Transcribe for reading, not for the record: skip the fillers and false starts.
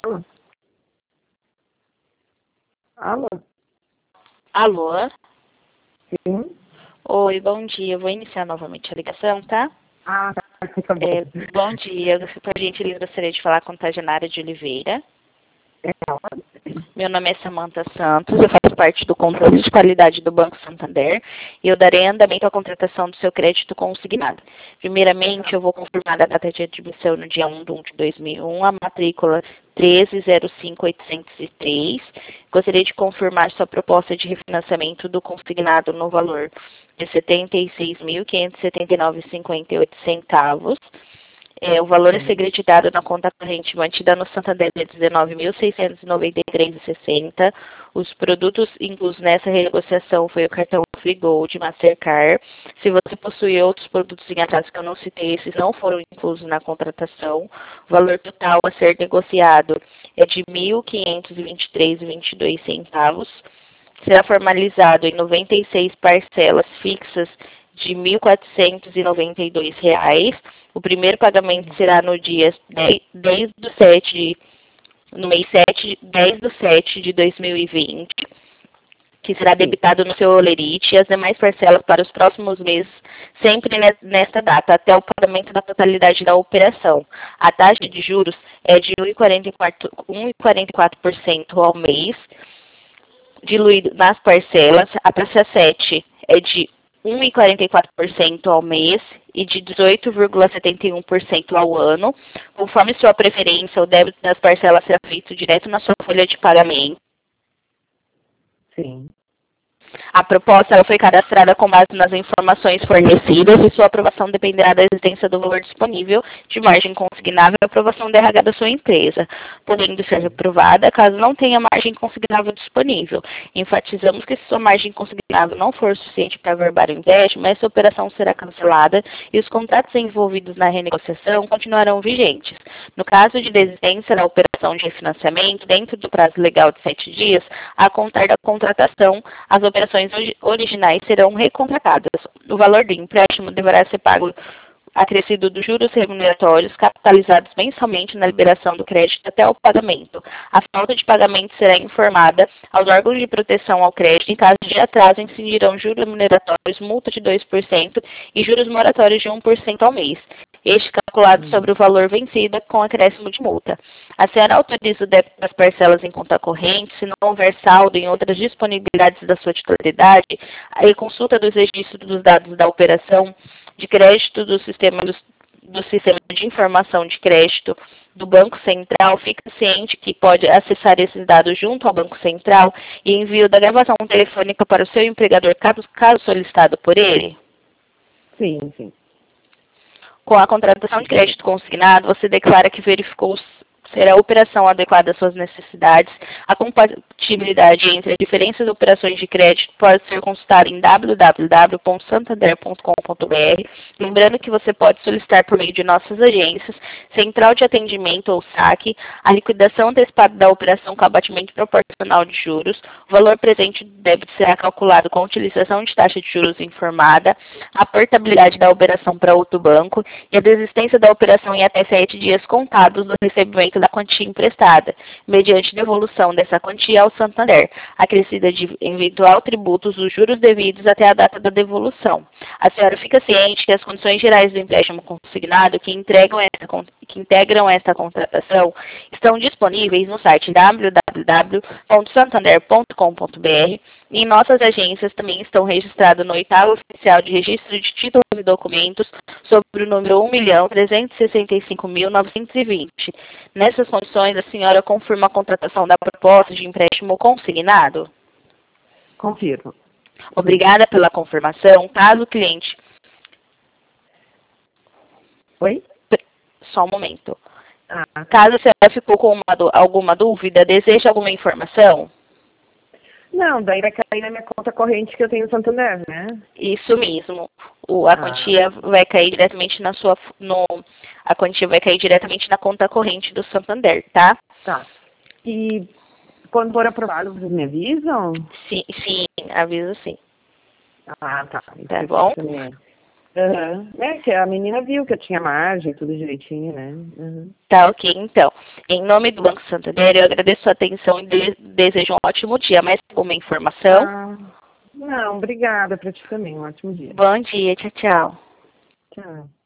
Alô? Alô? Alô? Sim? Oi, bom dia. Eu vou iniciar novamente a ligação, tá? Ah, tá bom. Bom dia. Por gentileza, gostaria de falar com a Tajanara de Oliveira. Meu nome é Samantha Santos, eu faço parte do controle de qualidade do Banco Santander e eu darei andamento à contratação do seu crédito consignado. Primeiramente, eu vou confirmar a data de admissão no dia 1 de 2001, a matrícula 1305803. Gostaria de confirmar sua proposta de refinanciamento do consignado no valor de R$ 76.579,58. O valor a ser creditado na conta corrente mantida no Santander é R$ 19.693,60. Os produtos inclusos nessa renegociação foi o cartão Free Gold, Mastercard. Se você possui outros produtos em atraso que eu não citei, esses não foram inclusos na contratação. O valor total a ser negociado é de R$ 1.523,22. Será formalizado em 96 parcelas fixas de R$ 1.492. O primeiro pagamento será no dia 10 do 7, no mês 10 do 7 de 2020, que será debitado no seu Olerite, e as demais parcelas para os próximos meses, sempre nesta data, até o pagamento da totalidade da operação. A taxa de juros é de 1,44% ao mês, diluído nas parcelas. A taxa 7 é de 1,44% ao mês e de 18,71% ao ano. Conforme sua preferência, o débito das parcelas será feito direto na sua folha de pagamento. Sim. A proposta ela foi cadastrada com base nas informações fornecidas e sua aprovação dependerá da existência do valor disponível de margem consignável e aprovação da RH da sua empresa, podendo ser reprovada caso não tenha margem consignável disponível. Enfatizamos que se sua margem consignável não for suficiente para averbar o empréstimo, essa operação será cancelada e os contratos envolvidos na renegociação continuarão vigentes. No caso de desistência da operação de refinanciamento, dentro do prazo legal de 7 dias, a contar da contratação, as operações originais serão recontratadas. O valor do empréstimo deverá ser pago acrescido dos juros remuneratórios capitalizados mensalmente na liberação do crédito até o pagamento. A falta de pagamento será informada aos órgãos de proteção ao crédito. Em caso de atraso, incidirão juros remuneratórios, multa de 2% e juros moratórios de 1% ao mês. Este calculado sobre o valor vencido com acréscimo de multa. A senhora autoriza o débito das parcelas em conta corrente, se não houver saldo em outras disponibilidades da sua titularidade, a consulta dos registros dos dados da operação de crédito do sistema de informação de crédito do Banco Central. Fica ciente que pode acessar esses dados junto ao Banco Central e envio da gravação telefônica para o seu empregador, caso solicitado por ele. Sim, sim. Com a contratação de crédito consignado, você declara que verificou ser a operação adequada às suas necessidades. A compatibilidade entre as diferentes operações de crédito pode ser consultada em www.santander.com.br. Lembrando que você pode solicitar por meio de nossas agências, central de atendimento ou saque, a liquidação antecipada da operação com abatimento proporcional de juros. O valor presente do débito será calculado com a utilização de taxa de juros informada, a portabilidade da operação para outro banco e a desistência da operação em até 7 dias contados do recebimento da quantia emprestada, mediante devolução dessa quantia ao Santander, acrescida de eventual tributos dos juros devidos até a data da devolução. A senhora fica ciente que as condições gerais do empréstimo consignado que integram esta contratação estão disponíveis no site www.santander.com.br e em nossas agências também estão registradas no 8º Oficial de Registro de Títulos e Documentos sobre o número 1.365.920. Nessas condições, a senhora confirma a contratação da proposta de empréstimo consignado? Confirmo. Obrigada pela confirmação. Caso o cliente... Oi? Só um momento. Ah, Caso a senhora ficou com alguma dúvida, deseja alguma informação? não, daí vai cair na minha conta corrente que eu tenho no Santander, né? Isso mesmo. A quantia vai cair diretamente a quantia vai cair diretamente na conta corrente do Santander, tá? Tá. E quando for aprovado, vocês me avisam? Sim, aviso sim. Ah, tá. Tá bom? É que a menina viu que eu tinha margem, tudo direitinho, né? Tá, ok, então. Em nome do Banco Santander, eu agradeço a atenção e desejo um ótimo dia. Mais alguma informação? Ah, não, obrigada pra ti também. Um ótimo dia. Bom dia, tchau, tchau. Tchau.